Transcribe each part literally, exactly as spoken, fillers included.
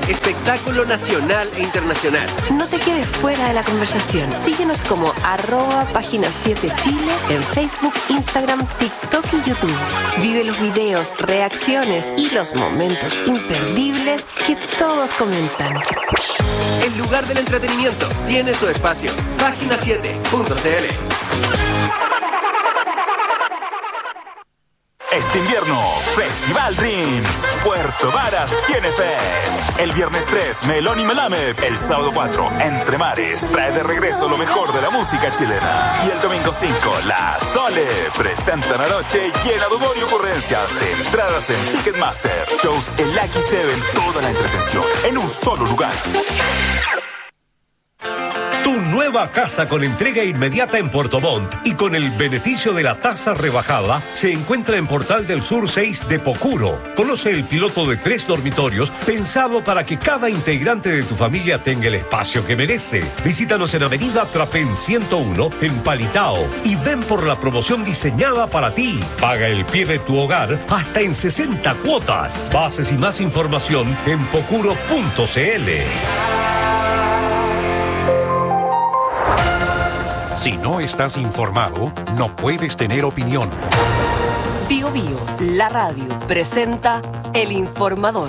espectáculo nacional e internacional. No te quedes fuera de la conversación. Síguenos como arroba página siete Chile en Facebook, Instagram, TikTok y YouTube. Vive los videos, reacciones y los momentos imperdibles que todos comentan. El lugar del entretenimiento tiene su espacio. página siete punto c l. Este invierno, Festival Dreams. Puerto Varas tiene Fest. El viernes tres, Melón y Melame. El sábado cuatro, Entre Mares trae de regreso lo mejor de la música chilena. Y el domingo cinco, La Sole presenta una noche llena de humor y ocurrencias. Entradas en Ticketmaster. Shows en Lucky Seven, toda la entretención en un solo lugar. Tu nueva casa con entrega inmediata en Puerto Montt y con el beneficio de la tasa rebajada se encuentra en Portal del Sur seis de Pocuro. Conoce el piloto de tres dormitorios pensado para que cada integrante de tu familia tenga el espacio que merece. Visítanos en Avenida Trapén ciento uno en Palitao y ven por la promoción diseñada para ti. Paga el pie de tu hogar hasta en sesenta cuotas. Bases y más información en pocuro punto c l. Si no estás informado, no puedes tener opinión. Bio Bio, la radio, presenta El Informador.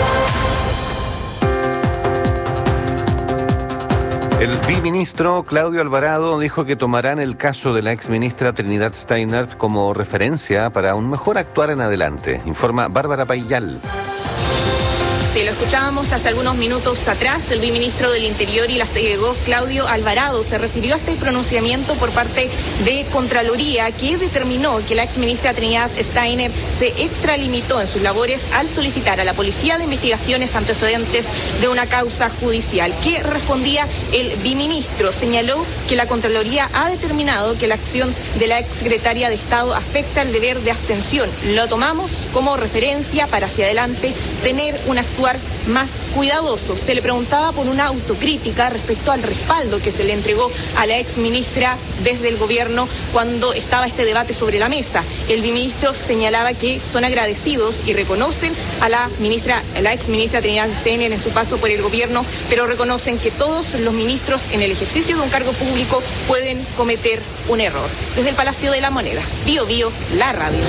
El viceministro Claudio Alvarado dijo que tomarán el caso de la exministra Trinidad Steinert como referencia para un mejor actuar en adelante. Informa Bárbara Payal. Sí, lo escuchábamos hace algunos minutos atrás. El viceministro del Interior y la C E G O, Claudio Alvarado, se refirió a este pronunciamiento por parte de Contraloría, que determinó que la exministra Trinidad Steiner se extralimitó en sus labores al solicitar a la Policía de Investigaciones antecedentes de una causa judicial. ¿Qué respondía el viceministro? Señaló que la Contraloría ha determinado que la acción de la exsecretaria de Estado afecta el deber de abstención. Lo tomamos como referencia para hacia adelante tener una actuar más cuidadoso. Se le preguntaba por una autocrítica respecto al respaldo que se le entregó a la exministra desde el gobierno cuando estaba este debate sobre la mesa. El viceministro señalaba que son agradecidos y reconocen a la ministra, a la exministra Trinidad Steiner en su paso por el gobierno, pero reconocen que todos los ministros en el ejercicio de un cargo público pueden cometer un error. Desde el Palacio de la Moneda, Bio Bio, la radio.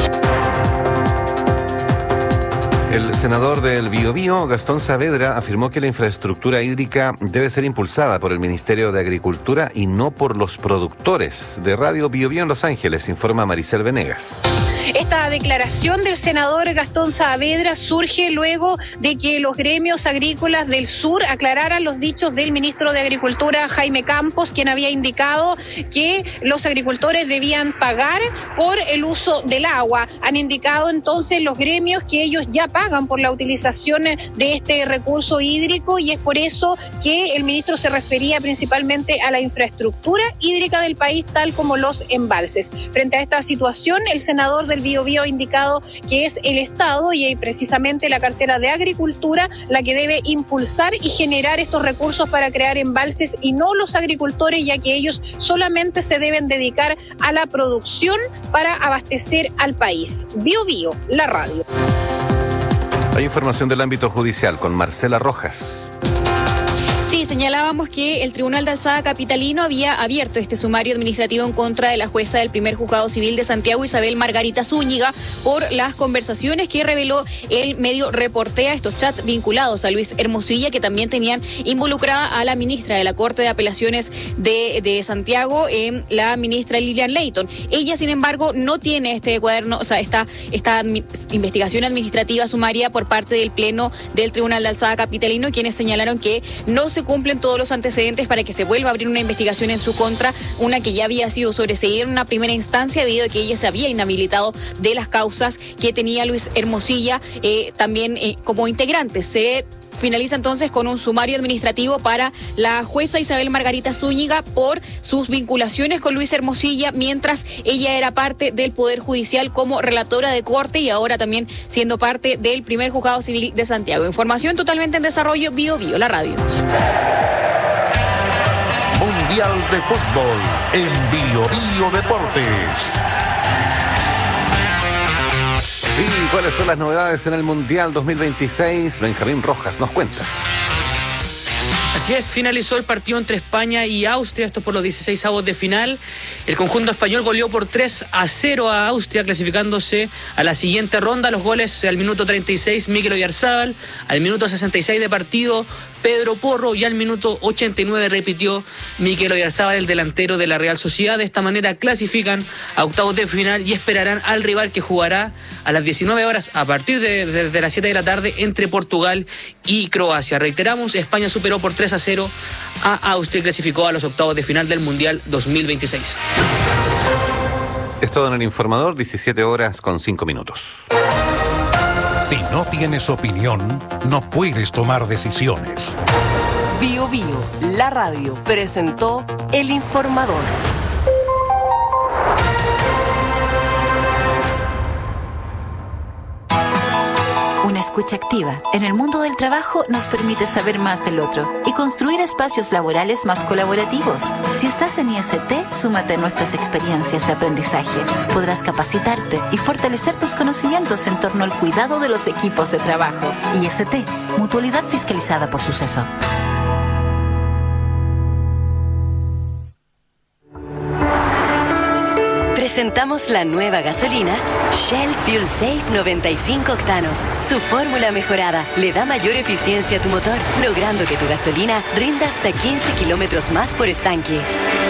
El senador del Biobío, Gastón Saavedra, afirmó que la infraestructura hídrica debe ser impulsada por el Ministerio de Agricultura y no por los productores. De Radio Biobío en Los Ángeles, informa Maricel Venegas. Esta declaración del senador Gastón Saavedra surge luego de que los gremios agrícolas del sur aclararan los dichos del ministro de Agricultura, Jaime Campos, quien había indicado que los agricultores debían pagar por el uso del agua. Han indicado entonces los gremios que ellos ya pagan por la utilización de este recurso hídrico y es por eso que el ministro se refería principalmente a la infraestructura hídrica del país, tal como los embalses. Frente a esta situación, el senador del Biobío ha indicado que es el Estado y precisamente la cartera de Agricultura la que debe impulsar y generar estos recursos para crear embalses y no los agricultores, ya que ellos solamente se deben dedicar a la producción para abastecer al país. Biobío, la radio. Hay información del ámbito judicial con Marcela Rojas. Sí, señalábamos que el Tribunal de Alzada capitalino había abierto este sumario administrativo en contra de la jueza del primer juzgado civil de Santiago, Isabel Margarita Zúñiga, por las conversaciones que reveló el medio Reportea, estos chats vinculados a Luis Hermosilla, que también tenían involucrada a la ministra de la Corte de Apelaciones de, de Santiago, eh, la ministra Lilian Leighton. Ella, sin embargo, no tiene este cuaderno, o sea, esta, esta investigación administrativa sumaria por parte del Pleno del Tribunal de Alzada capitalino, quienes señalaron que no se cumplen todos los antecedentes para que se vuelva a abrir una investigación en su contra, una que ya había sido sobreseída en una primera instancia debido a que ella se había inhabilitado de las causas que tenía Luis Hermosilla eh, también eh, como integrante. Se finaliza entonces con un sumario administrativo para la jueza Isabel Margarita Zúñiga por sus vinculaciones con Luis Hermosilla mientras ella era parte del Poder Judicial como relatora de corte y ahora también siendo parte del primer juzgado civil de Santiago. Información totalmente en desarrollo, Bio Bio, la radio. Mundial de Fútbol en Bio Bio Deportes. ¿Y cuáles son las novedades en el Mundial dos mil veintiséis? Benjamín Rojas nos cuenta. Así es, finalizó el partido entre España y Austria, esto por los dieciséis avos de final. El conjunto español goleó por tres a cero a Austria, clasificándose a la siguiente ronda. Los goles al minuto treinta y seis, Mikel Oyarzábal, al minuto sesenta y seis de partido, Pedro Porro, y al minuto ochenta y nueve repitió Mikel Oyarzábal, el delantero de la Real Sociedad. De esta manera clasifican a octavos de final y esperarán al rival que jugará a las diecinueve horas a partir de, de, de las siete de la tarde entre Portugal y Croacia. Reiteramos, España superó por tres a cero a Austria y clasificó a los octavos de final del Mundial dos mil veintiséis. Es todo en el informador, diecisiete horas con cinco minutos. Si no tienes opinión, no puedes tomar decisiones. Bio Bio, la radio, presentó El Informador. Una escucha activa en el mundo del trabajo nos permite saber más del otro y construir espacios laborales más colaborativos. Si estás en I S T, súmate a nuestras experiencias de aprendizaje. Podrás capacitarte y fortalecer tus conocimientos en torno al cuidado de los equipos de trabajo. I S T, mutualidad fiscalizada por Suceso. Presentamos la nueva gasolina Shell Fuel Safe noventa y cinco octanos. Su fórmula mejorada le da mayor eficiencia a tu motor, logrando que tu gasolina rinda hasta quince kilómetros más por estanque.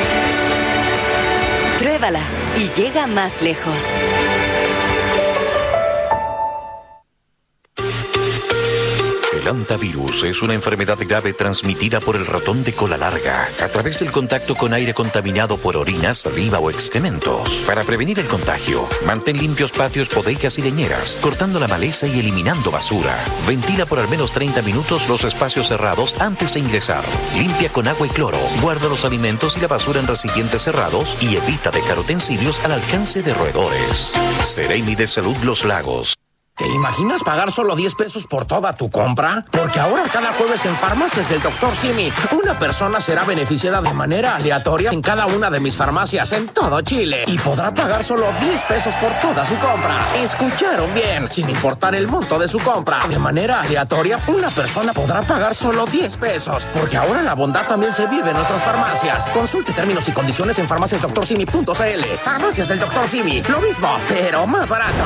Pruébala y llega más lejos. El hantavirus es una enfermedad grave transmitida por el ratón de cola larga a través del contacto con aire contaminado por orina, saliva o excrementos. Para prevenir el contagio, mantén limpios patios, bodegas y leñeras, cortando la maleza y eliminando basura. Ventila por al menos treinta minutos los espacios cerrados antes de ingresar. Limpia con agua y cloro. Guarda los alimentos y la basura en recipientes cerrados y evita dejar utensilios al alcance de roedores. Seremi de Salud Los Lagos. ¿Te imaginas pagar solo diez pesos por toda tu compra? Porque ahora cada jueves en Farmacias del doctor Simi, una persona será beneficiada de manera aleatoria en cada una de mis farmacias en todo Chile. Y podrá pagar solo diez pesos por toda su compra. ¿Escucharon bien? Sin importar el monto de su compra. De manera aleatoria, una persona podrá pagar solo diez pesos. Porque ahora la bondad también se vive en nuestras farmacias. Consulte términos y condiciones en farmacias doctor simi punto c l. Farmacias del doctor Simi, lo mismo, pero más barato.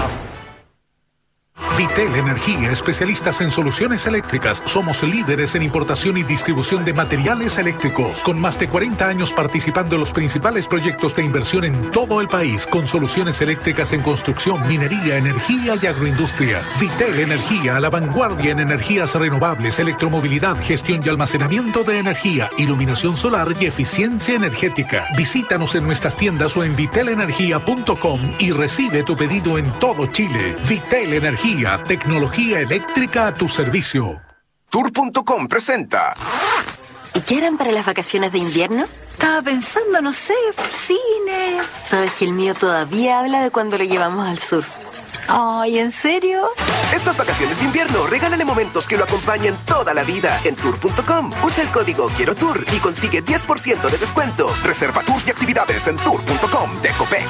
Vitel Energía, especialistas en soluciones eléctricas. Somos líderes en importación y distribución de materiales eléctricos, con más de cuarenta años participando en los principales proyectos de inversión en todo el país, con soluciones eléctricas en construcción, minería, energía y agroindustria. Vitel Energía, a la vanguardia en energías renovables, electromovilidad, gestión y almacenamiento de energía, iluminación solar y eficiencia energética. Visítanos en nuestras tiendas o en vitel energía punto com y recibe tu pedido en todo Chile. Vitel Energía, tecnología eléctrica a tu servicio. Tour punto com presenta. ¿Y qué harán para las vacaciones de invierno? Estaba pensando, no sé, cine. ¿Sabes que el mío todavía habla de cuando lo llevamos al sur? Ay, ¿en serio? Estas vacaciones de invierno, regálale momentos que lo acompañen toda la vida en tour punto com. Usa el código Quiero Tour y consigue diez por ciento de descuento. Reserva tours y actividades en tour punto com de Copec.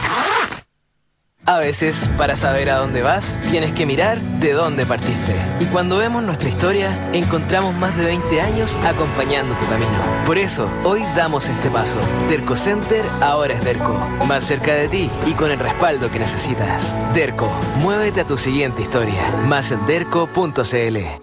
A veces, para saber a dónde vas, tienes que mirar de dónde partiste. Y cuando vemos nuestra historia, encontramos más de veinte años acompañando tu camino. Por eso, hoy damos este paso. Derco Center ahora es Derco. Más cerca de ti y con el respaldo que necesitas. Derco, muévete a tu siguiente historia. Más en derco punto c l.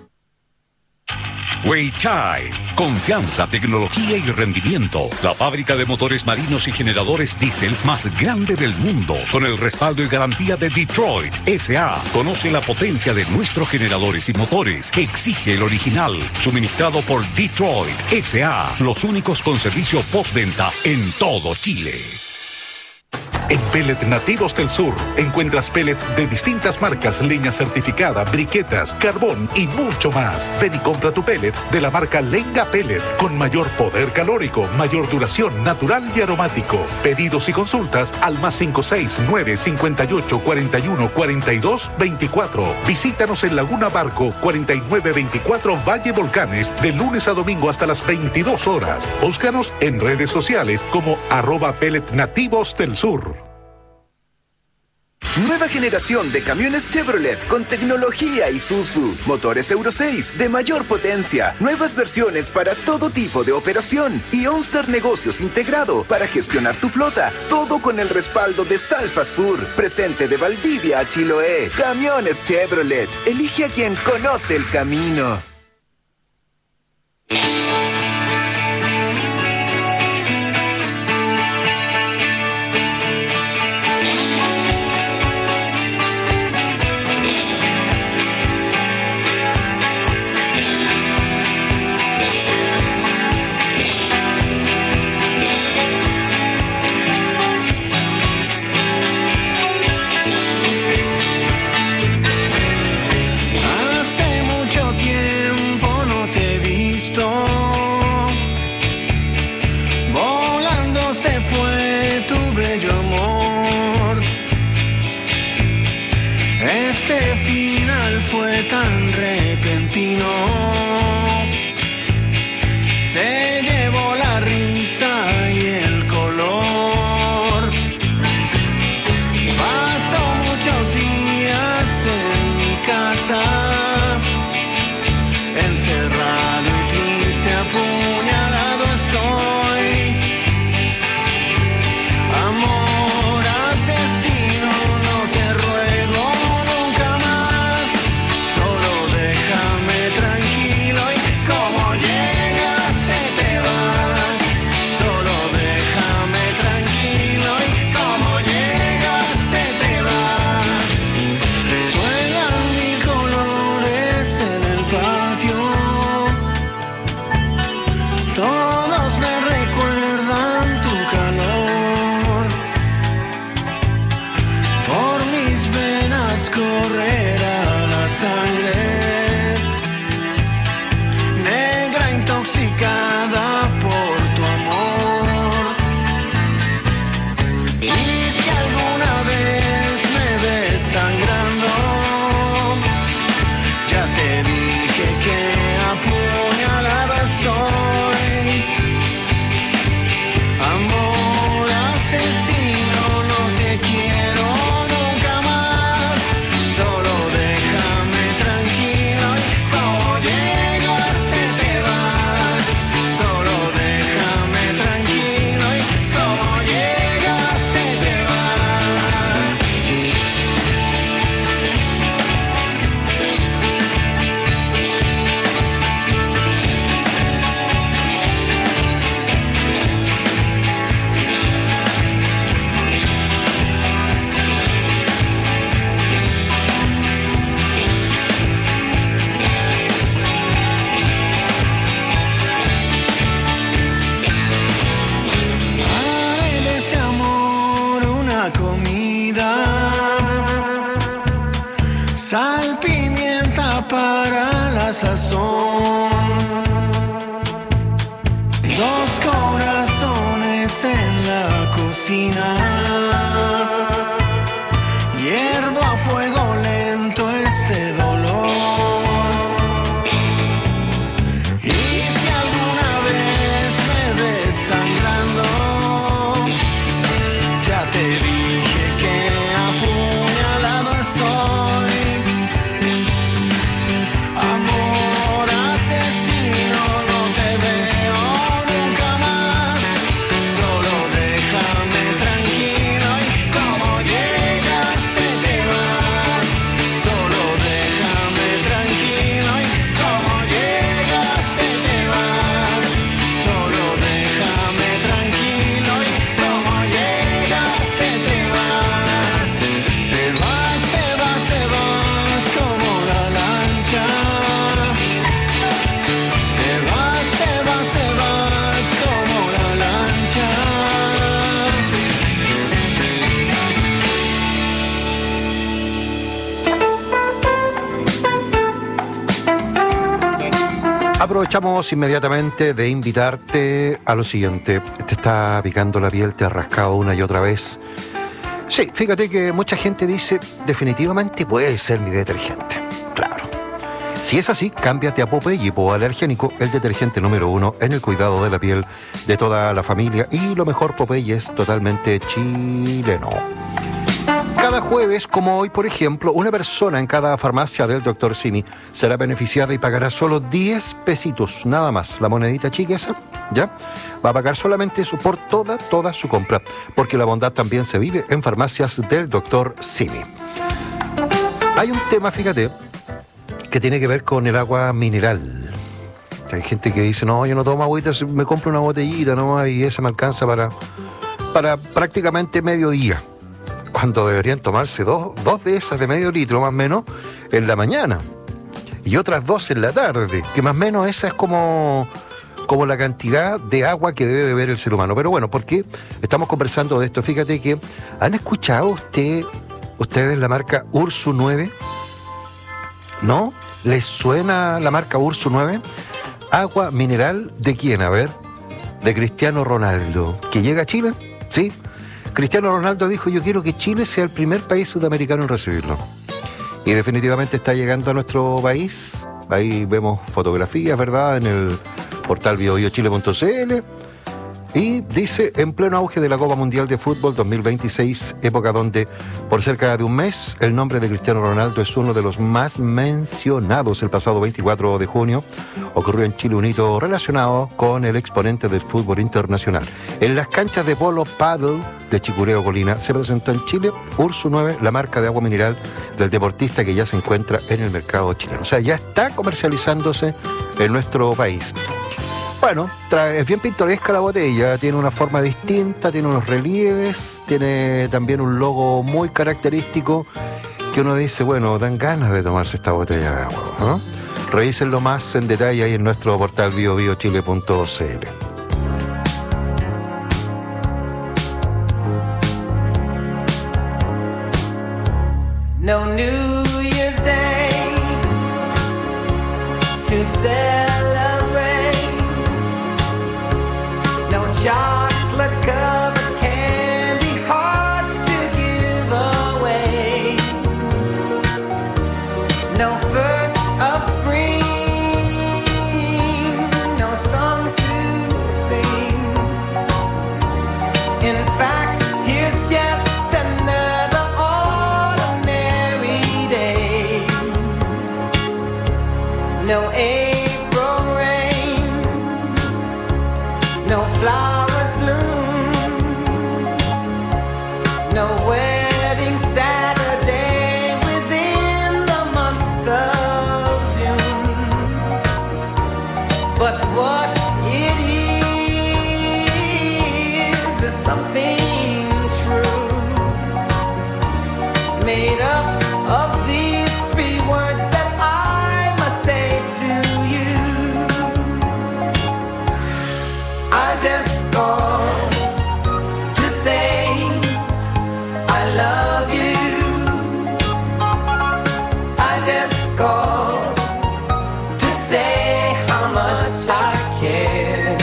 Weichai, confianza, tecnología y rendimiento. La fábrica de motores marinos y generadores diésel más grande del mundo, con el respaldo y garantía de Detroit S A Conoce la potencia de nuestros generadores y motores que exige el original, suministrado por Detroit S A los únicos con servicio postventa en todo Chile. En Pellet Nativos del Sur encuentras pellet de distintas marcas, leña certificada, briquetas, carbón y mucho más. Ven y compra tu pellet de la marca Lenga Pellet, con mayor poder calórico, mayor duración, natural y aromático. Pedidos y consultas al más cinco seis nueve, cinco ocho, cuatro uno, cuatro dos, veinticuatro. Visítanos en Laguna Barco cuarenta y nueve veinticuatro Valle Volcanes, de lunes a domingo hasta las veintidós horas. Búscanos en redes sociales como arroba Pellet Nativos del Sur. Nueva generación de camiones Chevrolet con tecnología Isuzu. Motores Euro seis de mayor potencia. Nuevas versiones para todo tipo de operación. Y OnStar Negocios integrado para gestionar tu flota. Todo con el respaldo de Salfa Sur. Presente de Valdivia a Chiloé. Camiones Chevrolet. Elige a quien conoce el camino. Aprovechamos inmediatamente de invitarte a lo siguiente. Te está picando la piel, te has rascado una y otra vez. Sí, fíjate que mucha gente dice, definitivamente puede ser mi detergente. Claro. Si es así, cámbiate a Popeye Hipoalergénico, el detergente número uno en el cuidado de la piel de toda la familia. Y lo mejor, Popeye es totalmente chileno. cada jueves, como hoy, por ejemplo, una persona en cada farmacia del doctor Simi será beneficiada y pagará solo diez pesitos, nada más. La monedita chica esa, ¿ya? Va a pagar solamente eso por toda, toda su compra, porque la bondad también se vive en farmacias del doctor Simi. Hay un tema, fíjate, que tiene que ver con el agua mineral. Hay gente que dice, no, yo no tomo agüita, me compro una botellita nomás y esa me alcanza para, para prácticamente medio día. Cuando deberían tomarse dos, dos de esas de medio litro más o menos en la mañana y otras dos en la tarde, que más o menos esa es como, como la cantidad de agua que debe beber el ser humano. Pero bueno, ¿por qué estamos conversando de esto? Fíjate que, ¿han escuchado usted, ustedes la marca Ursu nueve? ¿No? ¿Les suena la marca Ursu nueve? Agua mineral, ¿de quién? A ver, de Cristiano Ronaldo, que llega a Chile, ¿sí? Cristiano Ronaldo dijo, yo quiero que Chile sea el primer país sudamericano en recibirlo. Y definitivamente está llegando a nuestro país. Ahí vemos fotografías, ¿verdad?, en el portal bio bio chile punto c l. Y dice, en pleno auge de la Copa Mundial de Fútbol dos mil veintiséis, época donde por cerca de un mes el nombre de Cristiano Ronaldo es uno de los más mencionados. El pasado veinticuatro de junio ocurrió en Chile un hito relacionado con el exponente del fútbol internacional. En las canchas de polo paddle de Chicureo Colina se presentó en Chile Ursu nueve, la marca de agua mineral del deportista que ya se encuentra en el mercado chileno. O sea, ya está comercializándose en nuestro país. Bueno, es bien pintoresca la botella, tiene una forma distinta, tiene unos relieves, tiene también un logo muy característico que uno dice, bueno, dan ganas de tomarse esta botella de agua, ¿no? Revísenlo más en detalle ahí en nuestro portal bio bio chile punto c l. No New Year's Day to celebrate. No chocolate covered candy hearts to give away. No first of spring. No song to sing. In fact, here's just another ordinary day. No April rain. No flowers bloom. No wedding Saturday within the month of June. But what it is is something true, made up of these three words that I must say to you. I just called to say I love you. I just called to say how much I care.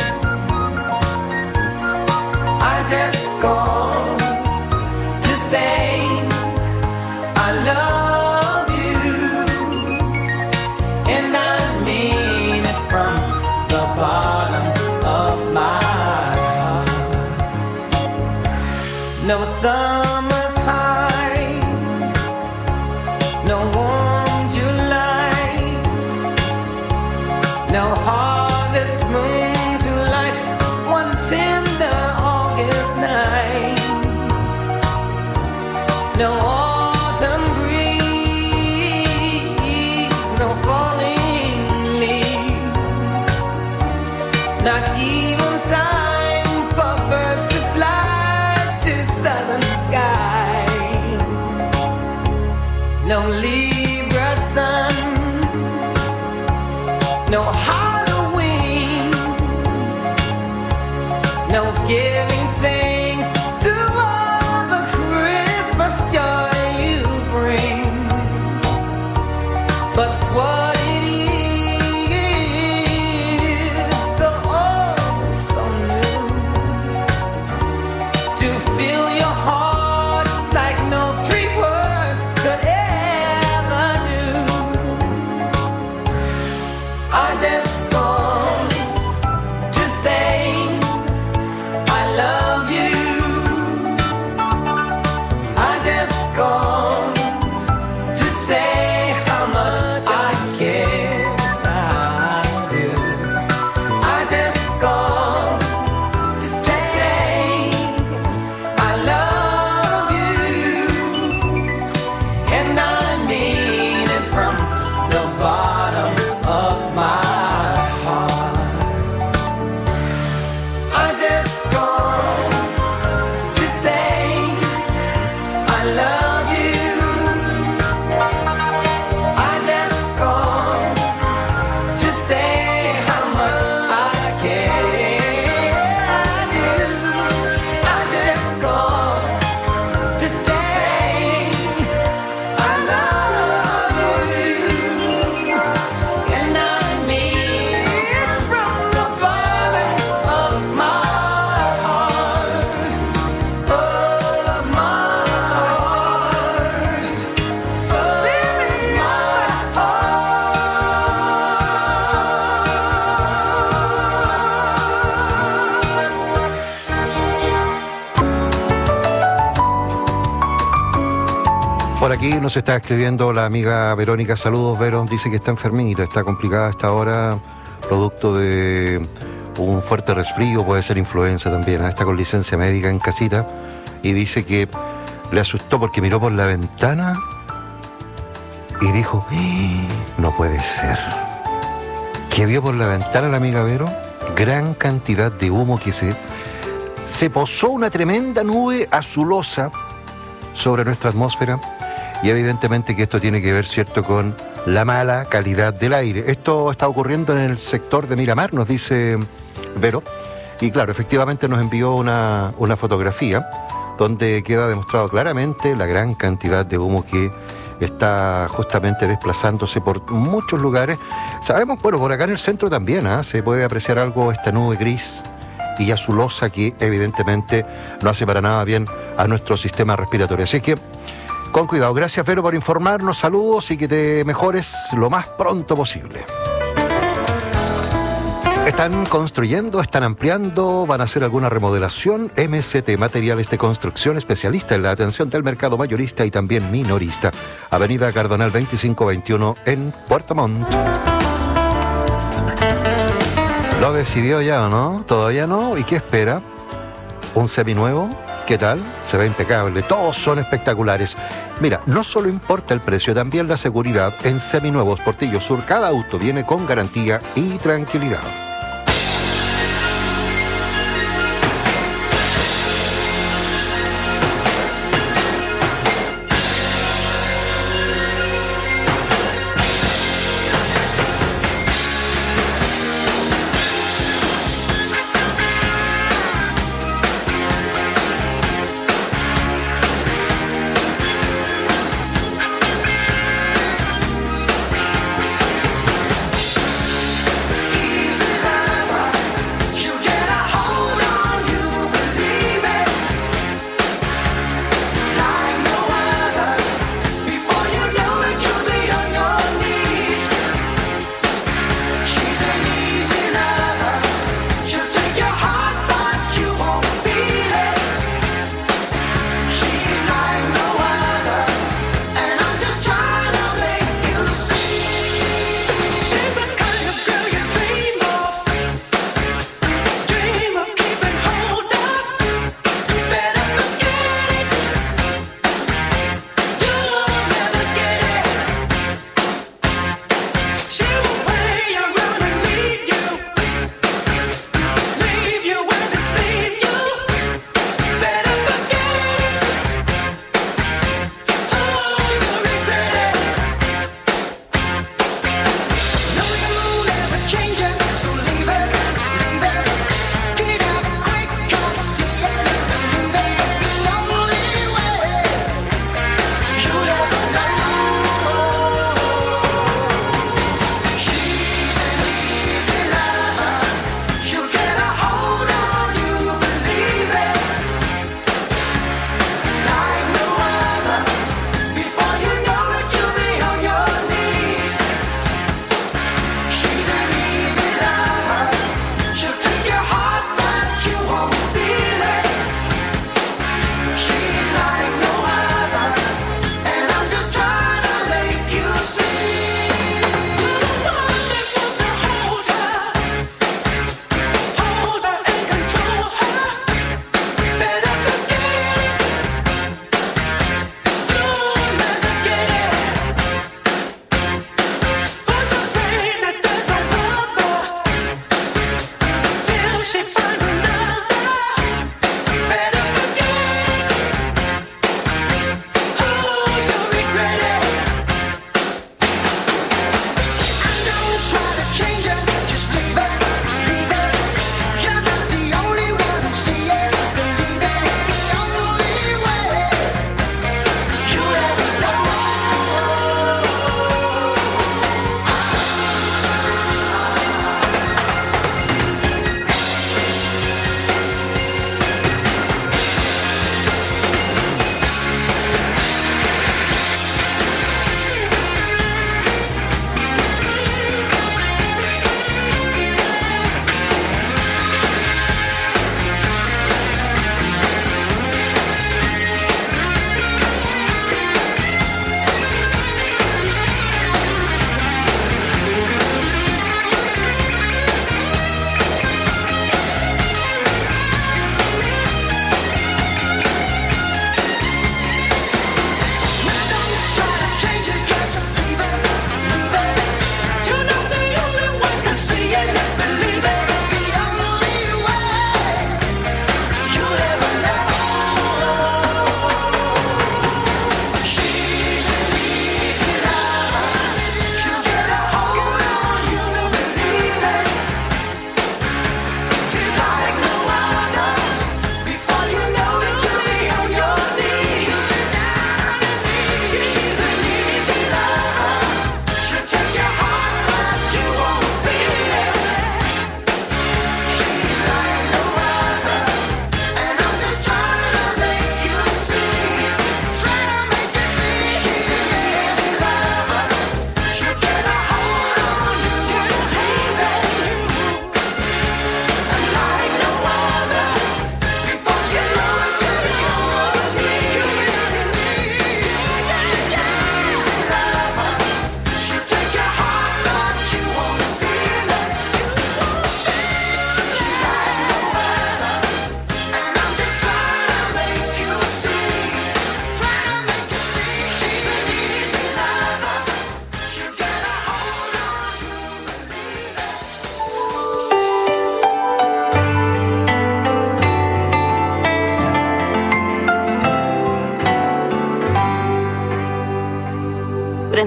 I just called to say I love you, and I mean it from the bottom of my heart. No summer's high, no warm July, no harvest moon to light one tender August night, no autumn breeze, no falling leaves, not even time for birds to fly to southern sky. No Libra sun, no Halloween, no giving thanks to all the Christmas joy you bring. But what it is, the oh so new, to fill your heart like no three words could ever do. I just called to say I love Por aquí nos está escribiendo la amiga Verónica. Saludos, Vero. Dice que está enfermita, está complicada hasta ahora, producto de un fuerte resfrío, puede ser influenza también. ¿eh? Está con licencia médica en casita y dice que le asustó porque miró por la ventana y dijo, no puede ser. ¿Qué vio por la ventana la amiga Vero? Gran cantidad de humo que se... Se posó una tremenda nube azulosa sobre nuestra atmósfera y evidentemente que esto tiene que ver, ¿cierto?, con la mala calidad del aire. Esto está ocurriendo en el sector de Miramar, nos dice Vero, y claro, efectivamente nos envió una, una fotografía donde queda demostrado claramente la gran cantidad de humo que está justamente desplazándose por muchos lugares. Sabemos, bueno, por acá en el centro también, ¿eh? se puede apreciar algo, esta nube gris y azulosa que evidentemente no hace para nada bien a nuestro sistema respiratorio. Así que, con cuidado. Gracias, Vero, por informarnos. Saludos y que te mejores lo más pronto posible. Están construyendo, están ampliando, van a hacer alguna remodelación. M C T, Materiales de Construcción, especialista en la atención del mercado mayorista y también minorista. Avenida Cardonal veinticinco veintiuno en Puerto Montt. ¿Lo decidió ya o no? ¿Todavía no? ¿Y qué espera? ¿Un seminuevo? ¿Qué tal? Se ve impecable. Todos son espectaculares. Mira, no solo importa el precio, también la seguridad. En Seminuevos Portillo Sur, cada auto viene con garantía y tranquilidad. Easy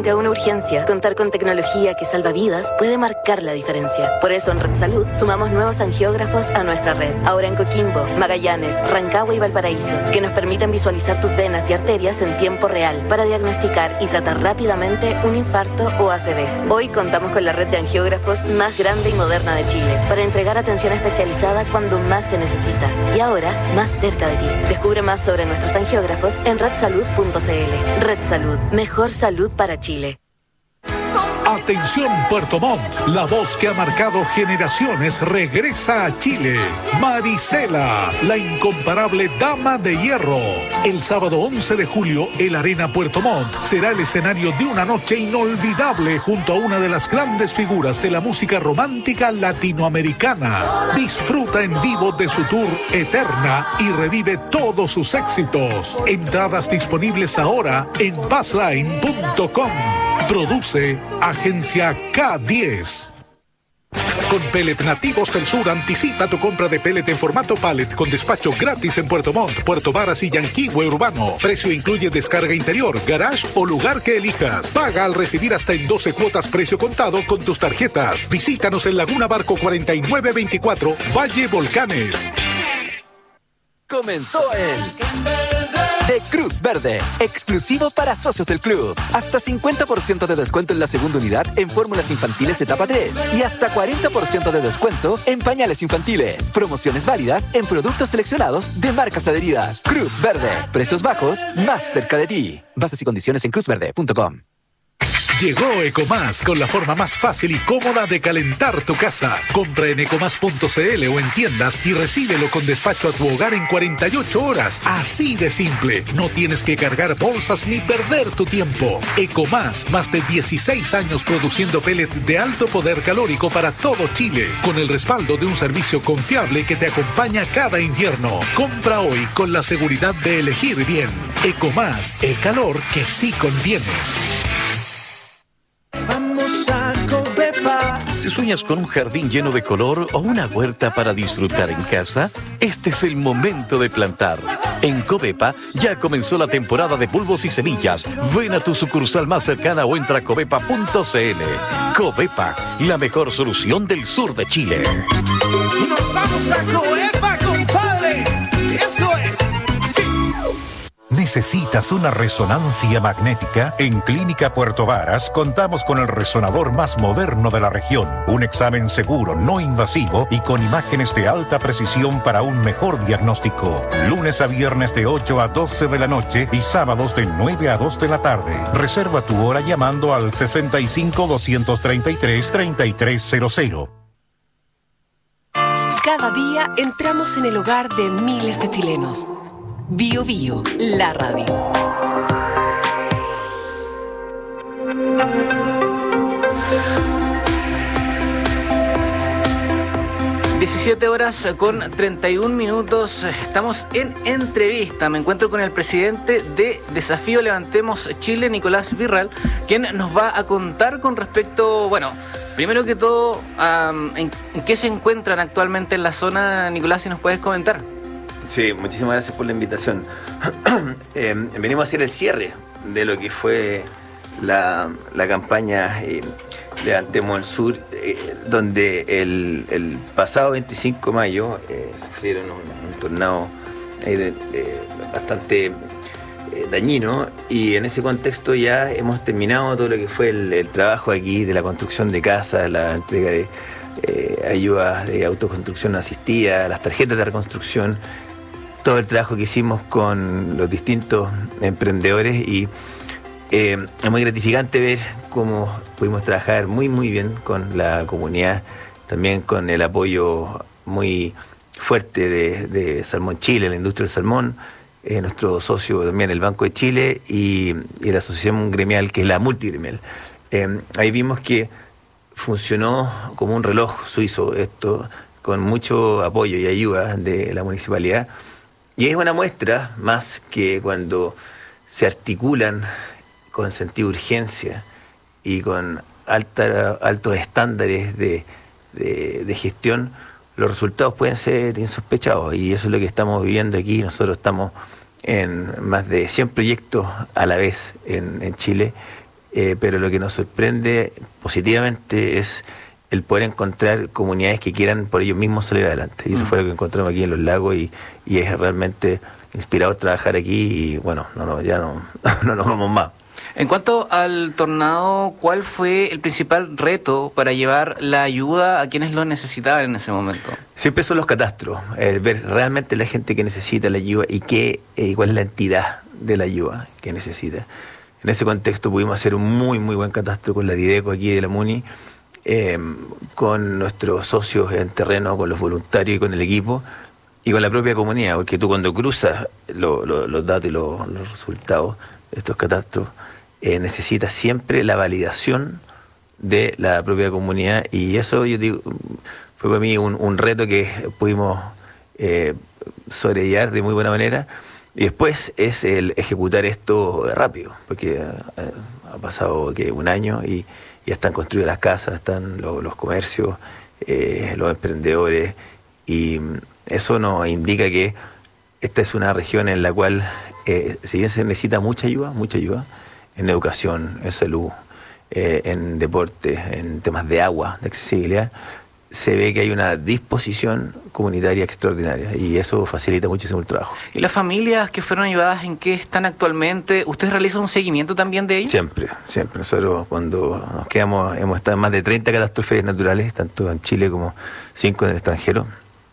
Frente a una urgencia, contar con tecnología que salva vidas puede marcar la diferencia. Por eso en Red Salud sumamos nuevos angiógrafos a nuestra red. Ahora en Coquimbo, Magallanes, Rancagua y Valparaíso, que nos permiten visualizar tus venas y arterias en tiempo real para diagnosticar y tratar rápidamente un infarto o A C V. Hoy contamos con la red de angiógrafos más grande y moderna de Chile para entregar atención especializada cuando más se necesita. Y ahora, más cerca de ti. Descubre más sobre nuestros angiógrafos en red salud punto c l. Red Salud. Mejor salud para Chile. Atención Puerto Montt, la voz que ha marcado generaciones regresa a Chile. Marisela, la incomparable dama de hierro. El sábado once de julio, el Arena Puerto Montt será el escenario de una noche inolvidable junto a una de las grandes figuras de la música romántica latinoamericana. Disfruta en vivo de su tour Eterna y revive todos sus éxitos. Entradas disponibles ahora en passline punto com. Produce Agencia K diez. Con Pellet Nativos del Sur, anticipa tu compra de pellet en formato pallet con despacho gratis en Puerto Montt, Puerto Varas y Yanquihue Urbano. Precio incluye descarga interior, garage o lugar que elijas. Paga al recibir hasta en doce cuotas precio contado con tus tarjetas. Visítanos en Laguna Barco cuarenta y nueve veinticuatro, Valle Volcanes. Comenzó el de Cruz Verde, exclusivo para socios del club. Hasta cincuenta por ciento de descuento en la segunda unidad en fórmulas infantiles etapa tres y hasta cuarenta por ciento de descuento en pañales infantiles. Promociones válidas en productos seleccionados de marcas adheridas. Cruz Verde, precios bajos más cerca de ti. Bases y condiciones en cruz verde punto com. Llegó Ecomás con la forma más fácil y cómoda de calentar tu casa. Compra en ecomás punto c l o en tiendas y recíbelo con despacho a tu hogar en cuarenta y ocho horas. Así de simple. No tienes que cargar bolsas ni perder tu tiempo. Ecomás, más de dieciséis años produciendo pellet de alto poder calórico para todo Chile, con el respaldo de un servicio confiable que te acompaña cada invierno. Compra hoy con la seguridad de elegir bien. Ecomás, el calor que sí conviene. Vamos a Covepa. Si sueñas con un jardín lleno de color o una huerta para disfrutar en casa, este es el momento de plantar. En Covepa ya comenzó la temporada de bulbos y semillas. Ven a tu sucursal más cercana o entra a covepa punto c l. Covepa, la mejor solución del sur de Chile. Nos vamos a Covepa, compadre. Eso es. Sí. ¿Necesitas una resonancia magnética? En Clínica Puerto Varas contamos con el resonador más moderno de la región. Un examen seguro, no invasivo y con imágenes de alta precisión para un mejor diagnóstico. Lunes a viernes de ocho a doce de la noche y sábados de nueve a dos de la tarde. Reserva tu hora llamando al sesenta y cinco, doscientos treinta y tres, treinta y tres cero cero. Cada día entramos en el hogar de miles de chilenos. Bio Bio, la radio. diecisiete horas con treinta y un minutos. Estamos en entrevista. Me encuentro con el presidente de Desafío Levantemos Chile, Nicolás Virral, quien nos va a contar con respecto, bueno, primero que todo, um, en, en qué se encuentran actualmente en la zona. Nicolás, si nos puedes comentar. Sí, muchísimas gracias por la invitación. eh, venimos a hacer el cierre de lo que fue la, la campaña eh, Levantemos el Sur, eh, donde el, el pasado veinticinco de mayo eh, sufrieron un, un tornado eh, de, de, bastante eh, dañino, y en ese contexto ya hemos terminado todo lo que fue el, el trabajo aquí de la construcción de casas, la entrega de eh, ayudas de autoconstrucción asistida, las tarjetas de reconstrucción, todo el trabajo que hicimos con los distintos emprendedores, y eh, es muy gratificante ver cómo pudimos trabajar muy muy bien con la comunidad, también con el apoyo muy fuerte de, de Salmón Chile, la industria del salmón, eh, nuestro socio también el Banco de Chile y, y la asociación gremial que es la multigremial. Eh, ahí vimos que funcionó como un reloj suizo esto, con mucho apoyo y ayuda de la municipalidad. Y es una muestra más que cuando se articulan con sentido de urgencia y con alta, altos estándares de, de, de gestión, los resultados pueden ser insospechados, y eso es lo que estamos viviendo aquí. Nosotros estamos en más de cien proyectos a la vez en, en Chile, eh, pero lo que nos sorprende positivamente es el poder encontrar comunidades que quieran por ellos mismos salir adelante. Y eso mm. fue lo que encontramos aquí en Los Lagos y, y es realmente inspirador trabajar aquí y bueno, no, no, ya no, no nos vamos más. En cuanto al tornado, ¿cuál fue el principal reto para llevar la ayuda a quienes lo necesitaban en ese momento? Siempre son los catastros, eh, ver realmente la gente que necesita la ayuda y qué, eh, cuál es la entidad de la ayuda que necesita. En ese contexto pudimos hacer un muy, muy buen catastro con la Dideco aquí de la MUNI, eh, con nuestros socios en terreno, con los voluntarios y con el equipo, y con la propia comunidad, porque tú cuando cruzas lo, lo, los datos y lo, los resultados de estos catastros, eh, necesitas siempre la validación de la propia comunidad, y eso yo digo, fue para mí un, un reto que pudimos eh, sobrellevar de muy buena manera, y después es el ejecutar esto rápido, porque eh, ha pasado que un año y ya están construidas las casas, están los, los comercios, eh, los emprendedores, y eso nos indica que esta es una región en la cual, eh, si bien se necesita mucha ayuda, mucha ayuda, en educación, en salud, eh, en deporte, en temas de agua, de accesibilidad, se ve que hay una disposición comunitaria extraordinaria y eso facilita muchísimo el trabajo. ¿Y las familias que fueron ayudadas en qué están actualmente? ¿Ustedes realizan un seguimiento también de ellos? Siempre, siempre. Nosotros cuando nos quedamos, hemos estado en más de treinta catástrofes naturales, tanto en Chile como cinco en el extranjero.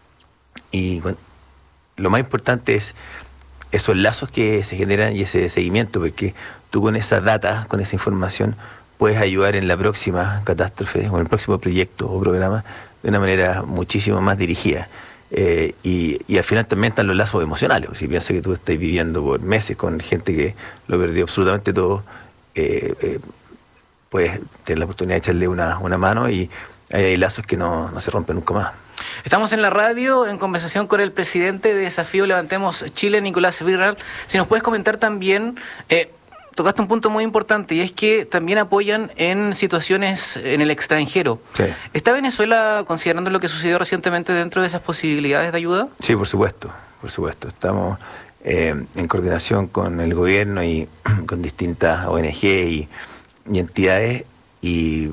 Y lo más importante es esos lazos que se generan y ese seguimiento, porque tú con esa data, con esa información, puedes ayudar en la próxima catástrofe o en el próximo proyecto o programa de una manera muchísimo más dirigida. Eh, y, y al final también están los lazos emocionales. Si piensas que tú estás viviendo por meses con gente que lo perdió absolutamente todo, eh, eh, puedes tener la oportunidad de echarle una, una mano y hay, hay lazos que no, no se rompen nunca más. Estamos en la radio en conversación con el presidente de Desafío Levantemos Chile, Nicolás Virral. Si nos puedes comentar también, eh, tocaste un punto muy importante y es que también apoyan en situaciones en el extranjero. Sí. ¿Está Venezuela considerando lo que sucedió recientemente dentro de esas posibilidades de ayuda? Sí, por supuesto, por supuesto. Estamos eh, en coordinación con el gobierno y con distintas O N G y, y entidades y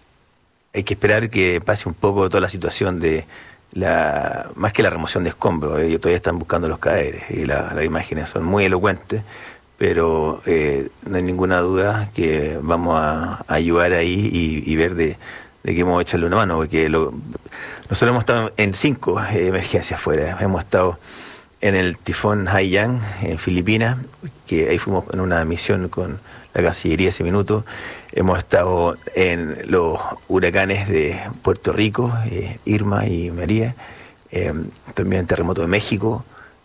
hay que esperar que pase un poco toda la situación de la, más que la remoción de escombros, ellos todavía están buscando los cadáveres y la, las imágenes son muy elocuentes, pero eh, no hay ninguna duda que vamos a, a ayudar ahí y, y ver de, de que hemos echarle una mano, porque lo, nosotros hemos estado en cinco eh, emergencias fuera, hemos estado en el tifón Haiyan en Filipinas, que ahí fuimos en una misión con la Cancillería ese minuto. Hemos estado en los huracanes de Puerto Rico, eh, Irma y María, eh, también en el terremoto de México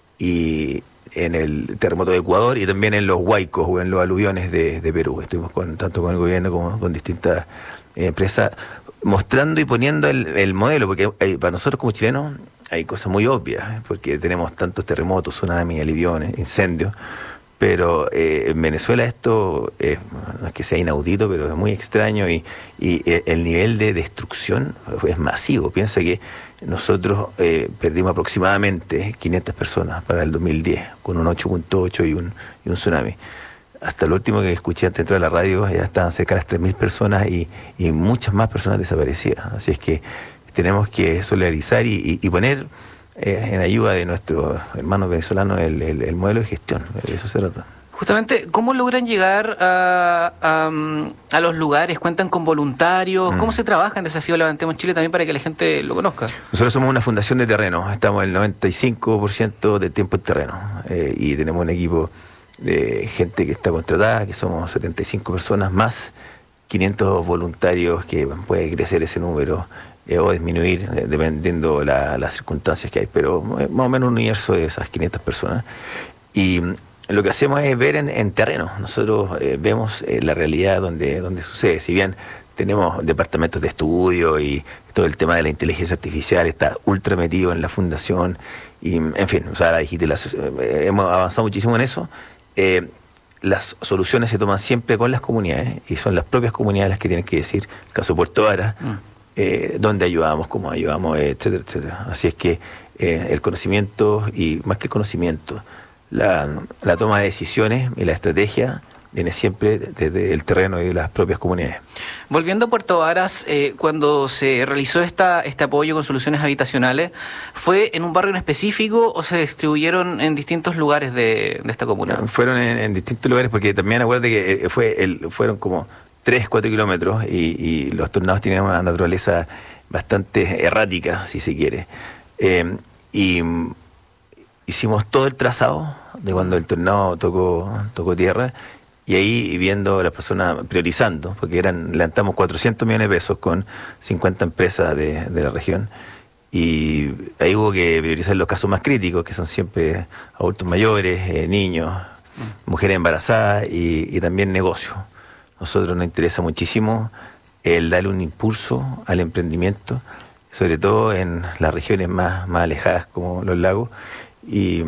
y en el terremoto de Ecuador y también en los huaicos o en los aluviones de, de Perú. Estuvimos con, tanto con el gobierno como con distintas eh, empresas mostrando y poniendo el, el modelo, porque hay, para nosotros como chilenos hay cosas muy obvias, porque tenemos tantos terremotos, tsunamis, aluviones, incendios, pero eh, en Venezuela esto eh, no es que sea inaudito, pero es muy extraño y, y el nivel de destrucción es masivo. Piensa que nosotros eh, perdimos aproximadamente quinientas personas para el dos mil diez, con un ocho punto ocho y un, y un tsunami. Hasta lo último que escuché antes de entrar a la radio, ya estaban cerca de las tres mil personas y, y muchas más personas desaparecidas. Así es que tenemos que solidarizar y, y, y poner eh, en ayuda de nuestros hermanos venezolanos el, el, el modelo de gestión. De eso se trata. Justamente, ¿cómo logran llegar a, a, a los lugares? ¿Cuentan con voluntarios? Mm. ¿Cómo se trabaja en Desafío Levantemos Chile también para que la gente lo conozca? Nosotros somos una fundación de terreno, estamos el noventa y cinco por ciento del tiempo en terreno eh, y tenemos un equipo de gente que está contratada, que somos setenta y cinco personas más, quinientos voluntarios, que puede crecer ese número eh, o disminuir eh, dependiendo la, las circunstancias que hay, pero eh, más o menos un universo de esas quinientas personas. Y lo que hacemos es ver en, en terreno. Nosotros eh, vemos eh, la realidad donde, donde sucede. Si bien tenemos departamentos de estudio y todo el tema de la inteligencia artificial está ultra metido en la fundación, y en fin, o sea, la digitalización, eh, hemos avanzado muchísimo en eso. Eh, las soluciones se toman siempre con las comunidades y son las propias comunidades las que tienen que decir, el caso de Puerto Vara, mm. eh, dónde ayudamos, cómo ayudamos, etcétera, etcétera. Así es que eh, el conocimiento y más que el conocimiento, La, la toma de decisiones y la estrategia viene siempre desde el terreno y de las propias comunidades. Volviendo a Puerto Varas, eh, cuando se realizó esta, este apoyo con soluciones habitacionales, ¿fue en un barrio en específico o se distribuyeron en distintos lugares de, de esta comuna? Fueron en, en distintos lugares, porque también acuérdate que fue el, fueron como tres, cuatro kilómetros y, y los tornados tienen una naturaleza bastante errática, si se quiere. Eh, y hicimos todo el trazado de cuando el tornado tocó, tocó tierra, y ahí viendo a las personas priorizando, porque eran levantamos cuatrocientos millones de pesos con cincuenta empresas de, de la región, y ahí hubo que priorizar los casos más críticos, que son siempre adultos mayores, eh, niños, mujeres embarazadas y, y también negocios. Nosotros nos interesa muchísimo el darle un impulso al emprendimiento, sobre todo en las regiones más, más alejadas como los lagos, y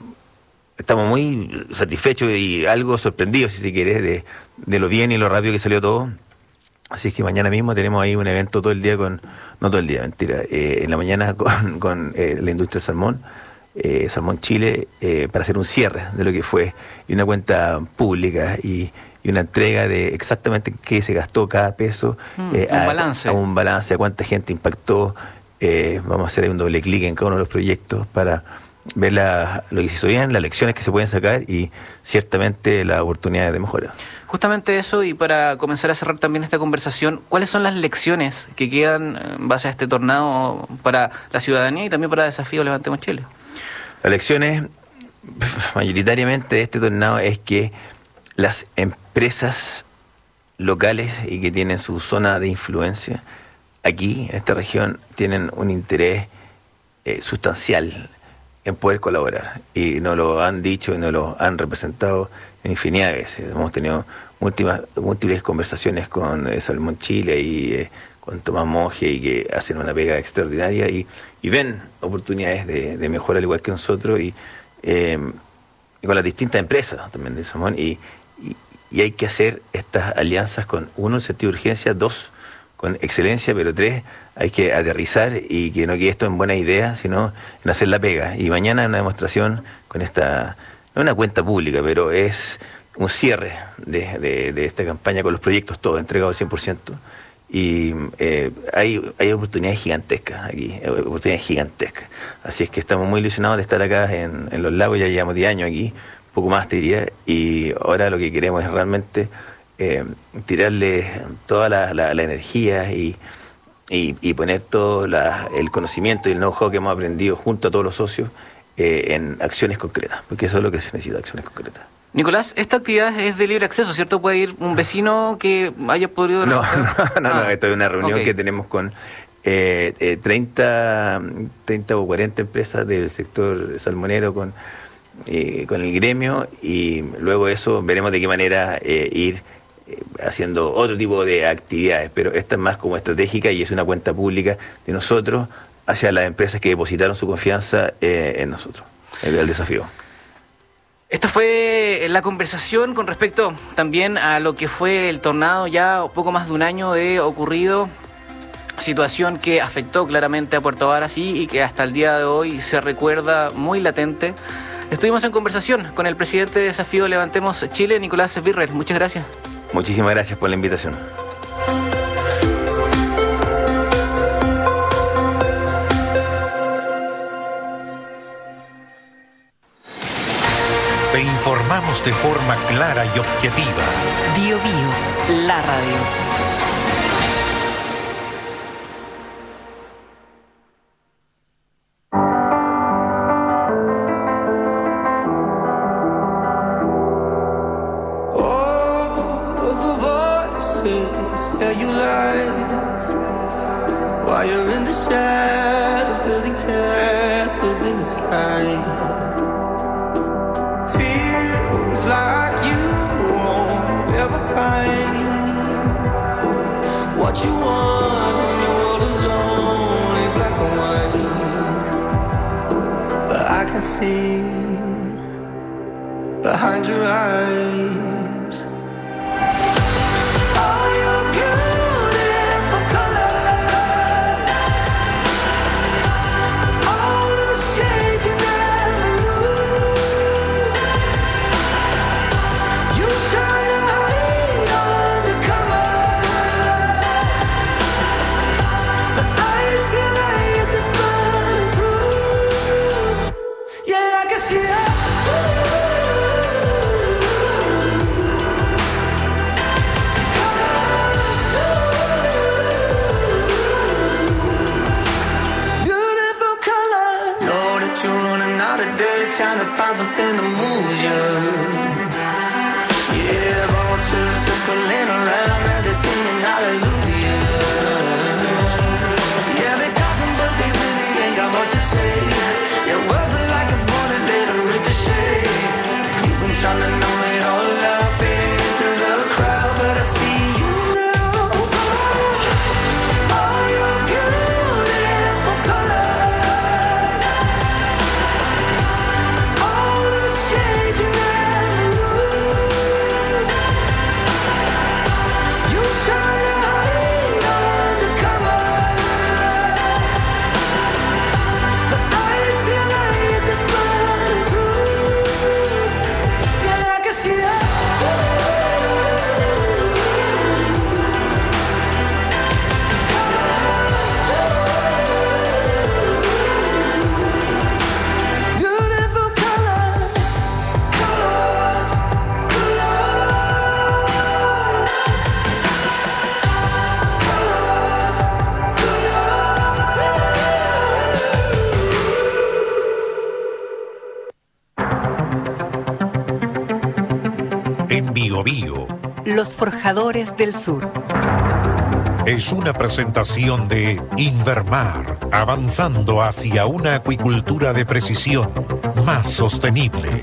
estamos muy satisfechos y algo sorprendidos, si se quiere, de, de lo bien y lo rápido que salió todo. Así es que mañana mismo tenemos ahí un evento todo el día con, no todo el día, mentira, eh, en la mañana con, con eh, la industria del salmón, eh, Salmón Chile, eh, para hacer un cierre de lo que fue, y una cuenta pública y, y una entrega de exactamente qué se gastó cada peso, Mm, eh, un a, balance. a un balance, a cuánta gente impactó. Eh, vamos a hacer ahí un doble clic en cada uno de los proyectos para ver la, lo que se hizo bien, las lecciones que se pueden sacar y ciertamente las oportunidades de mejora. Justamente eso, y para comenzar a cerrar también esta conversación, ¿cuáles son las lecciones que quedan en base a este tornado para la ciudadanía y también para Desafío Levantemos Chile? Las lecciones mayoritariamente de este tornado es que las empresas locales y que tienen su zona de influencia aquí, en esta región, tienen un interés eh, sustancial en poder colaborar, y nos lo han dicho y nos lo han representado en infinidad de veces. Hemos tenido múltiples, múltiples conversaciones con eh, Salmón Chile y eh, con Tomás Monge, y que hacen una pega extraordinaria y, y ven oportunidades de, de mejora al igual que nosotros, y, eh, y con las distintas empresas también de Salmón, y, y, y hay que hacer estas alianzas con, uno, el sentido de urgencia, dos, con excelencia, pero tres, hay que aterrizar y que no quede esto en buena idea, sino en hacer la pega. Y mañana una demostración con esta, no una cuenta pública, pero es un cierre de, de, de esta campaña con los proyectos todos entregados al cien por ciento. Y eh, hay, hay oportunidades gigantescas aquí, oportunidades gigantescas. Así es que estamos muy ilusionados de estar acá en, en Los Lagos, ya llevamos diez años aquí, un poco más te diría, y ahora lo que queremos es realmente Eh, tirarle toda la, la, la energía y, y, y poner todo la, el conocimiento y el know-how que hemos aprendido junto a todos los socios eh, en acciones concretas, porque eso es lo que se necesita, acciones concretas. Nicolás, esta actividad es de libre acceso, ¿cierto? ¿Puede ir un vecino que haya podido...? No, no, no, ah, no, esto es una reunión okay. que tenemos con eh, eh, treinta, treinta o cuarenta empresas del sector salmonero con, eh, con el gremio, y luego eso veremos de qué manera eh, ir haciendo otro tipo de actividades, pero esta es más como estratégica y es una cuenta pública de nosotros hacia las empresas que depositaron su confianza eh, en nosotros, el, el desafío. Esta fue la conversación con respecto también a lo que fue el tornado, ya poco más de un año de ocurrido, situación que afectó claramente a Puerto Varas y, y que hasta el día de hoy se recuerda muy latente. Estuvimos en conversación con el presidente de Desafío Levantemos Chile, Nicolás Birrer. Muchas gracias. Muchísimas gracias por la invitación. Te informamos de forma clara y objetiva. Bio Bio, la radio. Tell you lies while you're in the shadows, building castles in the sky. Feels like you won't ever find what you want when your world is only black and white. But I can see behind your eyes. Try to the days trying to find something that moves you. Yeah, vultures circling around and they're singing hallelujah. Yeah, they talking but they really ain't got much to say. Your words are like a bullet, let them ricochet. You've been trying to numb it all up, fading into the crowd, but I see you now. All your beautiful colors, all the shades you never knew. You try to hide undercover, but I see a light that's burning through. Yeah, I can see that. Beautiful colors, colors, En Bio Bio Los Forjadores del Sur. es una presentación de Invermar, avanzando hacia una acuicultura de precisión más sostenible.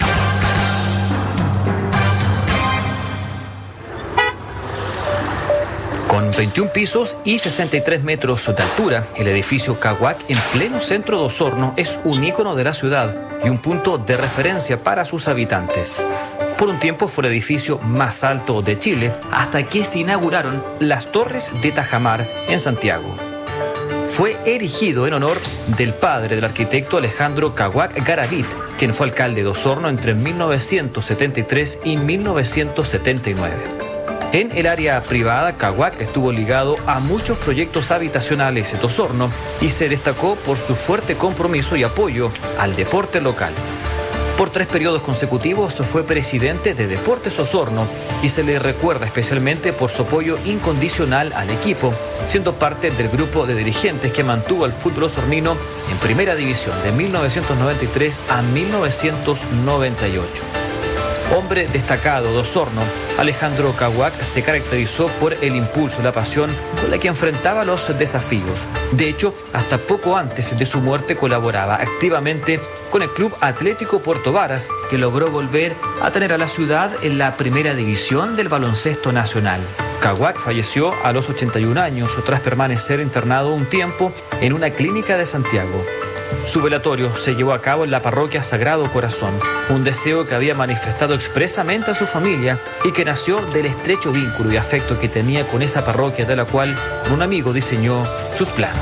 Con veintiún pisos y sesenta y tres metros de altura, el edificio Caguac, en pleno centro de Osorno, es un ícono de la ciudad y un punto de referencia para sus habitantes. Por un tiempo fue el edificio más alto de Chile, hasta que se inauguraron las Torres de Tajamar en Santiago. Fue erigido en honor del padre del arquitecto Alejandro Caguac Garavit, quien fue alcalde de Osorno entre mil novecientos setenta y tres y mil novecientos setenta y nueve. En el área privada, Caguac estuvo ligado a muchos proyectos habitacionales de Osorno y se destacó por su fuerte compromiso y apoyo al deporte local. Por tres periodos consecutivos fue presidente de Deportes Osorno y se le recuerda especialmente por su apoyo incondicional al equipo, siendo parte del grupo de dirigentes que mantuvo al fútbol osornino en primera división de mil novecientos noventa y tres a mil novecientos noventa y ocho. Hombre destacado de Osorno, Alejandro Caguac se caracterizó por el impulso y la pasión con la que enfrentaba los desafíos. De hecho, hasta poco antes de su muerte colaboraba activamente con el Club Atlético Puerto Varas, que logró volver a tener a la ciudad en la primera división del baloncesto nacional. Caguac falleció a los ochenta y un años tras permanecer internado un tiempo en una clínica de Santiago. Su velatorio se llevó a cabo en la parroquia Sagrado Corazón, un deseo que había manifestado expresamente a su familia y que nació del estrecho vínculo y afecto que tenía con esa parroquia, de la cual un amigo diseñó sus planos.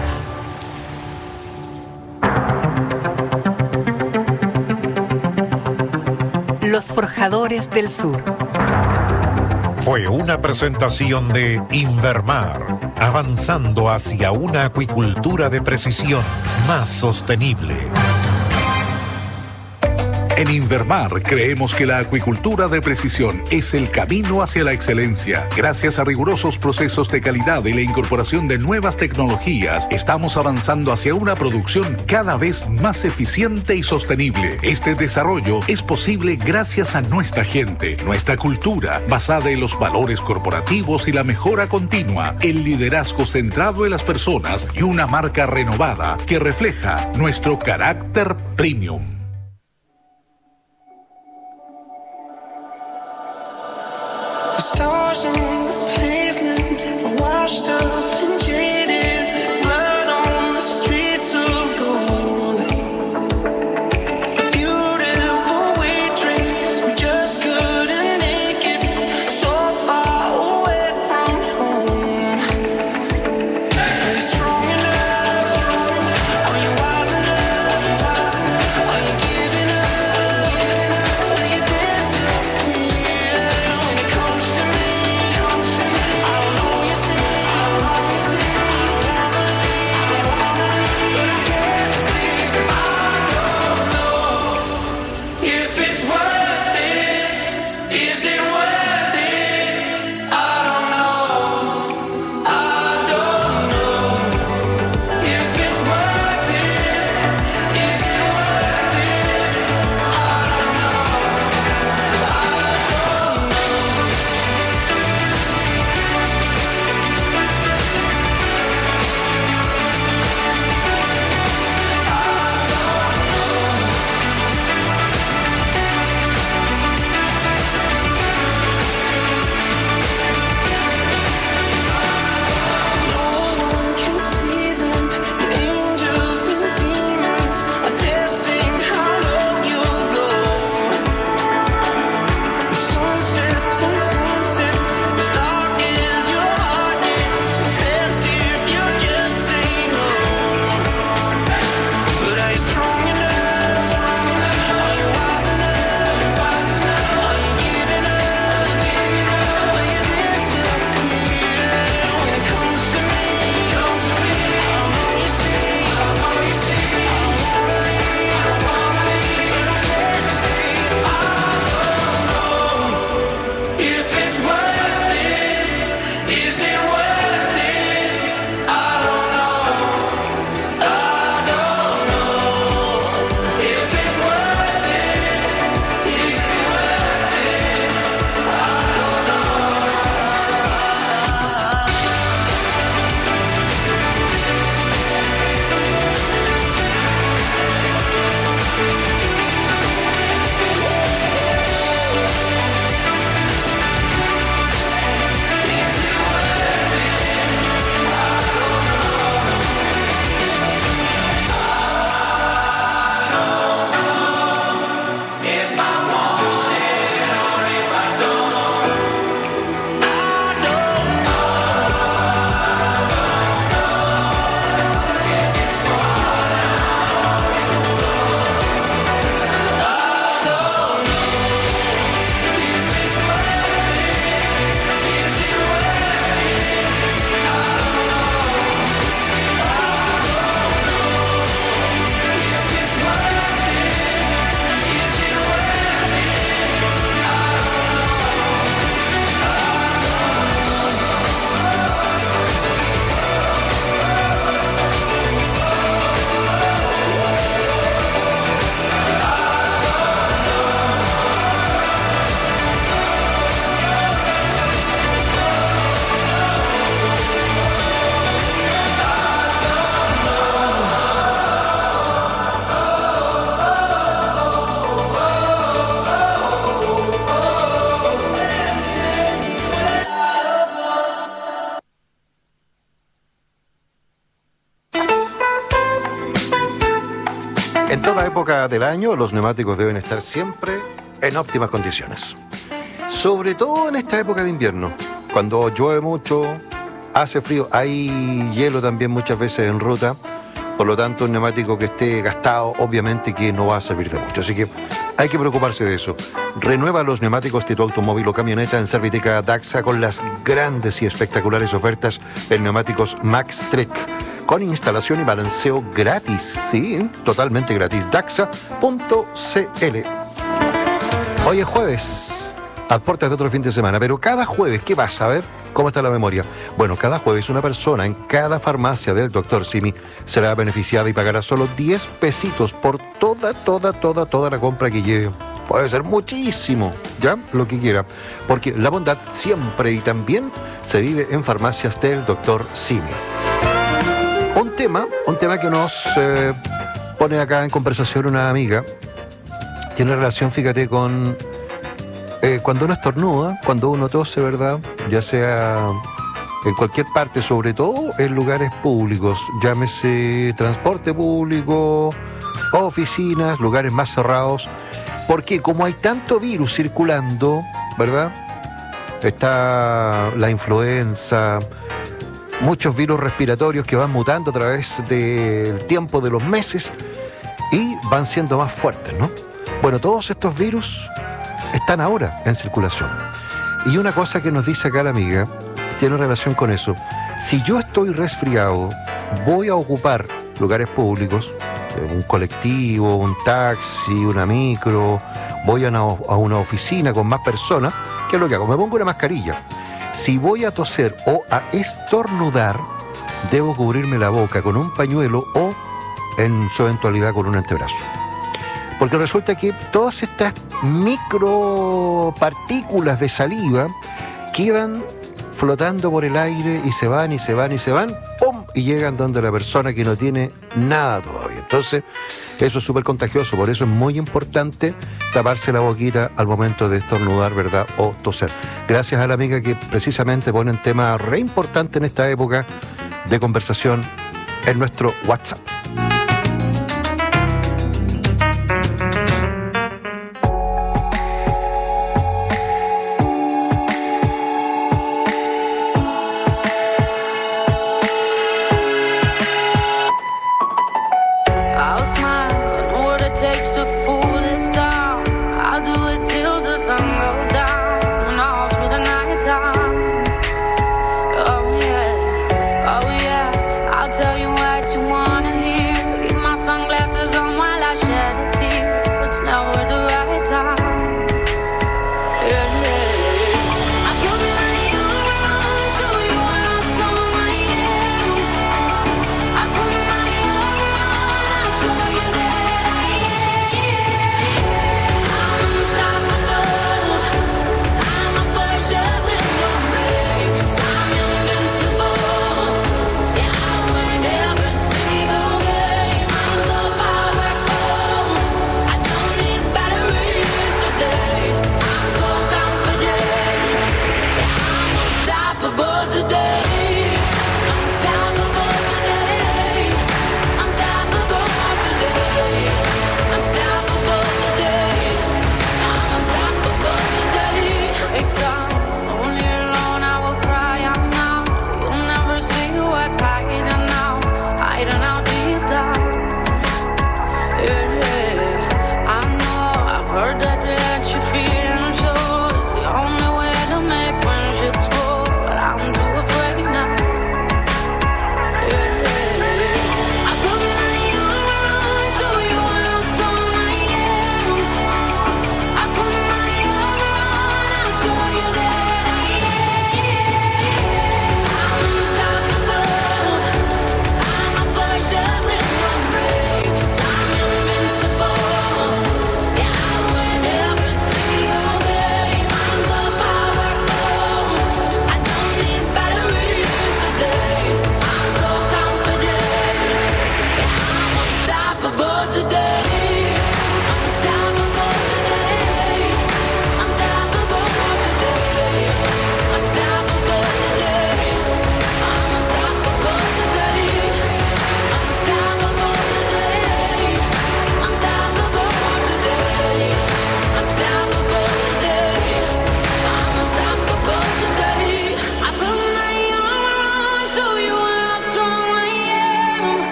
Los Forjadores del Sur. Fue una presentación de Invermar, avanzando hacia una acuicultura de precisión más sostenible. En Invermar creemos que la acuicultura de precisión es el camino hacia la excelencia. Gracias a rigurosos procesos de calidad y la incorporación de nuevas tecnologías, estamos avanzando hacia una producción cada vez más eficiente y sostenible. Este desarrollo es posible gracias a nuestra gente, nuestra cultura, basada en los valores corporativos y la mejora continua, el liderazgo centrado en las personas y una marca renovada que refleja nuestro carácter premium. Stars on the pavement are washed up and jaded. There's blood on the streets of gold. A beautiful waitress who just couldn't make it, so far away from home. Are you strong enough? Are you wise enough? Are you giving up? Will you disappear when it comes to me? En toda época del año, los neumáticos deben estar siempre en óptimas condiciones. Sobre todo en esta época de invierno, cuando llueve mucho, hace frío, hay hielo también muchas veces en ruta. Por lo tanto, un neumático que esté gastado, obviamente que no va a servir de mucho. Así que hay que preocuparse de eso. Renueva los neumáticos de tu automóvil o camioneta en Serviteca Daxa con las grandes y espectaculares ofertas en neumáticos Max Trek, con instalación y balanceo gratis. Sí, totalmente gratis. Daxa punto c l. Hoy es jueves, a puertas de otro fin de semana, pero cada jueves, ¿qué pasa? A ver, ¿cómo está la memoria? Bueno, cada jueves una persona en cada farmacia del doctor Simi será beneficiada y pagará solo diez pesitos por toda, toda, toda, toda la compra que lleve. Puede ser muchísimo, ¿ya? Lo que quiera. Porque la bondad siempre y también se vive en farmacias del doctor Simi. Un tema, un tema que nos eh, pone acá en conversación una amiga, tiene relación, fíjate, con eh, cuando uno estornuda, cuando uno tose, ¿verdad? Ya sea en cualquier parte, sobre todo en lugares públicos, llámese transporte público, oficinas, lugares más cerrados, porque como hay tanto virus circulando, ¿verdad? Está la influenza, muchos virus respiratorios que van mutando a través del tiempo de los meses y van siendo más fuertes, ¿no? Bueno, todos estos virus están ahora en circulación. Y una cosa que nos dice acá la amiga tiene relación con eso. Si yo estoy resfriado, voy a ocupar lugares públicos, un colectivo, un taxi, una micro, voy a una, a una oficina con más personas, ¿qué es lo que hago? Me pongo una mascarilla. Si voy a toser o a estornudar, debo cubrirme la boca con un pañuelo o, en su eventualidad, con un antebrazo. Porque resulta que todas estas micropartículas de saliva quedan flotando por el aire y se van y se van y se van, ¡pum! Y llegan donde la persona que no tiene nada todavía. Entonces, eso es súper contagioso, por eso es muy importante taparse la boquita al momento de estornudar, ¿verdad? O toser. Gracias a la amiga que precisamente pone un tema re importante en esta época de conversación en nuestro WhatsApp. Tell you what you wanna hear.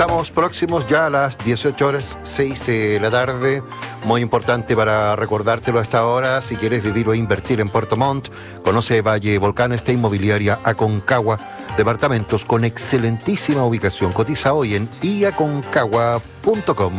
Estamos próximos ya a las dieciocho horas, seis de la tarde. Muy importante para recordártelo a esta hora. Si quieres vivir o invertir en Puerto Montt, conoce Valle Volcanes de Inmobiliaria Aconcagua. Departamentos con excelentísima ubicación. Cotiza hoy en i aconcagua punto com.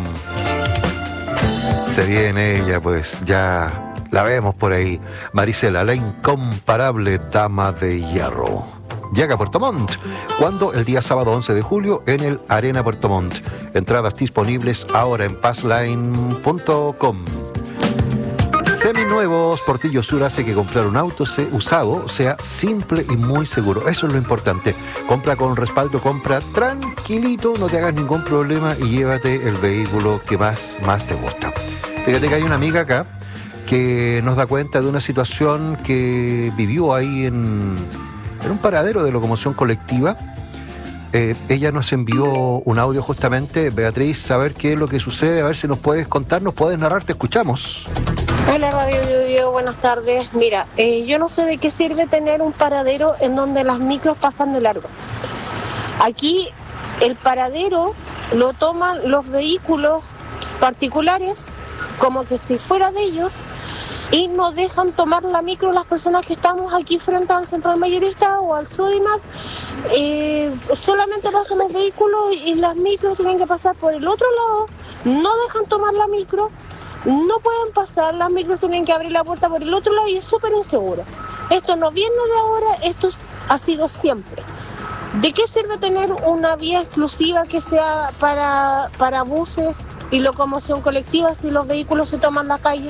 Se viene ella, pues ya la vemos por ahí. Marisela, la incomparable dama de hierro. Llega a Puerto Montt. ¿Cuándo? El día sábado once de julio en el Arena Puerto Montt. Entradas disponibles ahora en passline punto com. Seminuevos, Portillo Sur hace que comprar un auto se, usado sea simple y muy seguro. Eso es lo importante. Compra con respaldo, compra tranquilito, no te hagas ningún problema y llévate el vehículo que más, más te gusta. Fíjate que hay una amiga acá que nos da cuenta de una situación que vivió ahí en, en un paradero de locomoción colectiva. Eh, ella nos envió un audio justamente. Beatriz, saber qué es lo que sucede, a ver si nos puedes contar, nos puedes narrar, te escuchamos. Hola Radio Yo-Yo, buenas tardes. Mira, eh, yo no sé de qué sirve tener un paradero en donde las micros pasan de largo. Aquí el paradero lo toman los vehículos particulares como que si fuera de ellos y no dejan tomar la micro las personas que estamos aquí frente al Central Mayorista o al Sodimac. Eh, solamente pasan los vehículos y las micros tienen que pasar por el otro lado, no dejan tomar la micro, no pueden pasar, las micros tienen que abrir la puerta por el otro lado y es súper inseguro. Esto no viene de ahora, esto ha sido siempre. ¿De qué sirve tener una vía exclusiva que sea para, para buses y locomoción colectiva si los vehículos se toman la calle?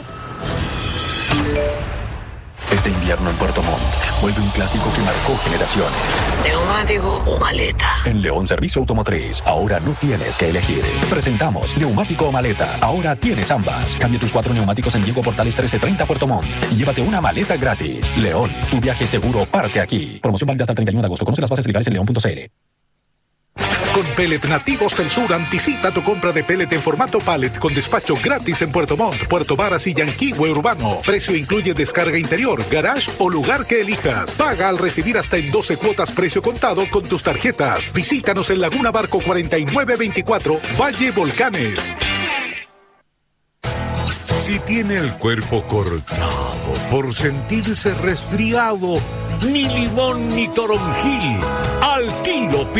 Este invierno en Puerto Montt vuelve un clásico que marcó generaciones. ¿Neumático o maleta? En León Servicio Automotriz, ahora no tienes que elegir. Presentamos neumático o maleta. Ahora tienes ambas. Cambia tus cuatro neumáticos en Diego Portales trece treinta Puerto Montt y llévate una maleta gratis. León, tu viaje seguro parte aquí. Promoción válida hasta el treinta y uno de agosto. Conoce las bases legales en león punto c l. Con Pellet Nativos del Sur, anticipa tu compra de pellet en formato pallet con despacho gratis en Puerto Montt, Puerto Varas y Yanquihue Urbano. Precio incluye descarga interior, garage o lugar que elijas. Paga al recibir hasta en doce cuotas precio contado con tus tarjetas. Visítanos en Laguna Barco cuarenta y nueve veinticuatro, Valle Volcanes. Si tiene el cuerpo cortado por sentirse resfriado, ni limón ni toronjil, al tiro